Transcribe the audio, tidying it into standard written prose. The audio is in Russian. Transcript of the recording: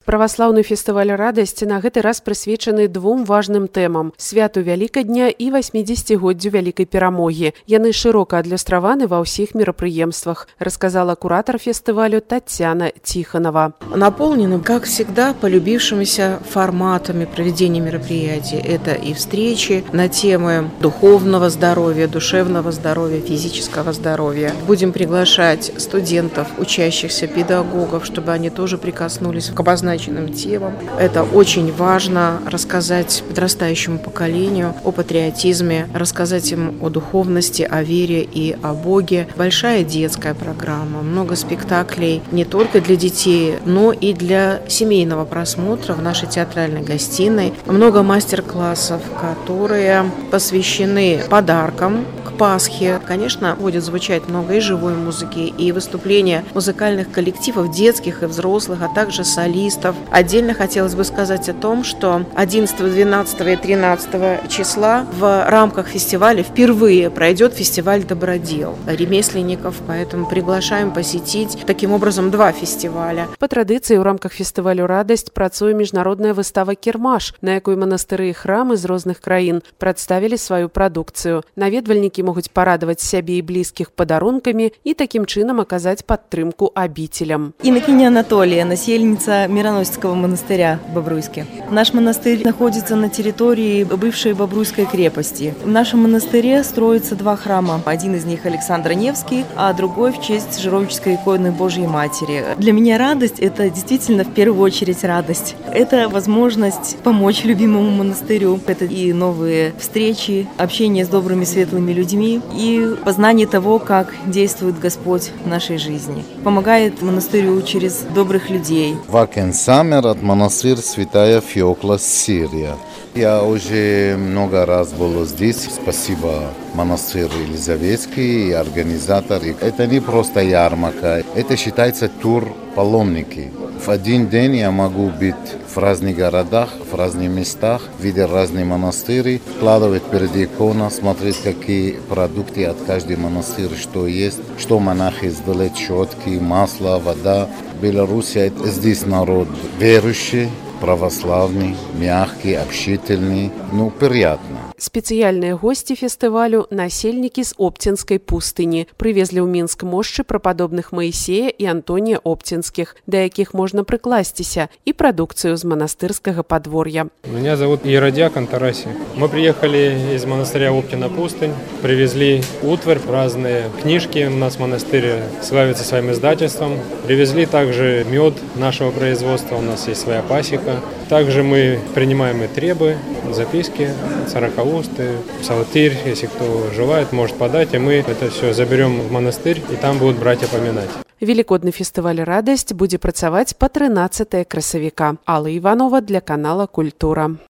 Праваслаўны фестываль радасці на гэты раз прысвечаны двум важным тэмам: святу Вялікадня і 80-годдзю вялікай перамогі. Яны шырока адлюстраваны ва ўсіх мерапрыемствах, рассказала куратор фестивалю Татьяна Тихонова. Наполнены, как всегда, полюбившимися форматами проведения мероприятий. Это и встречи на темы духовного здоровья, душевного здоровья, физического здоровья. Будем приглашать студентов, учащихся, педагогов, чтобы они тоже прикоснулись к обозначенным темам. Это очень важно — рассказать подрастающему поколению о патриотизме, рассказать им о духовности, о вере и о Боге. Большая детская программа, много спектаклей не только для детей, но и для семейного просмотра в нашей театральной гостиной. Много мастер-классов, которые посвящены подаркам к Пасхе. Конечно, будет звучать много и живой музыки, и выступления музыкальных коллективов, детских и взрослых, а также солистов. Отдельно хотелось бы сказать о том, что 11, 12 и 13 числа в рамках фестиваля впервые пройдет фестиваль «Добродел» ремесленников, поэтому приглашаем посетить таким образом два фестиваля. По традыцыі ў рамках фестывалю «Радасць» працуе міжнародная выстава «Кірмаш», на якой манастыры і храмы з розных краін прадставілі сваю прадукцыю. Наведвальнікі могуць парадаваць сябе і блізкіх падарункамі і такім чынам аказаць падтрымку абіцелям. Инокиня Анатолия, насельница Мироносецкого монастыря в Бобруйске. Наш монастырь находится на территории бывшей Бобруйской крепости. В нашем монастыре строятся два храма. Один из них Александр Невский, а другой в честь Жировической иконы Божьей Матери. Для меня радость — это действительно в первую очередь радость. Это возможность помочь любимому монастырю. Это и новые встречи, общение с добрыми светлыми людьми и познание того, как действует Господь в нашей жизни. Помогает монастырю через добрых людей. Вакен Самер от монастырь Святая Феокла, Сирия. Я уже много раз был здесь. Спасибо монастырь Елизаветский и организатор. Это не просто ярмарка, это считается тур паломники. В один день я могу быть в разных городах, в разных местах, видеть разные монастыри, вкладывать перед иконой, смотреть, какие продукты от каждого монастыря, что есть, что монахи сделали, щетки, масло, вода. В Беларуси здесь народ верующий, православный, мягкий, общительный, приятно. Спецыяльныя госці фестывалю — насельнікі з Оптинской пустыні. Прывезлі ў Мінск мошчы прападобных Маісея і Антонія Оптинских, да якіх можна прыкласціся, і прадукцыю з манастырскага подворья. Меня зовут Иродиак Антарасий. Мы приехали из монастыря Оптина пустынь, привезли утварь, разные книжки. У нас монастырь славится своим издательством. Привезли также мед нашего производства, у нас есть своя пасека. Также мы принимаем и требы, записки, царакаусты, псалтырь. Если кто желает, может подать, и мы это все заберем в монастырь, и там будут братья поминать. Великодны фестываль «Радасць» будзе працаваць па 13 красавіка. Алла Іванова для канала «Культура».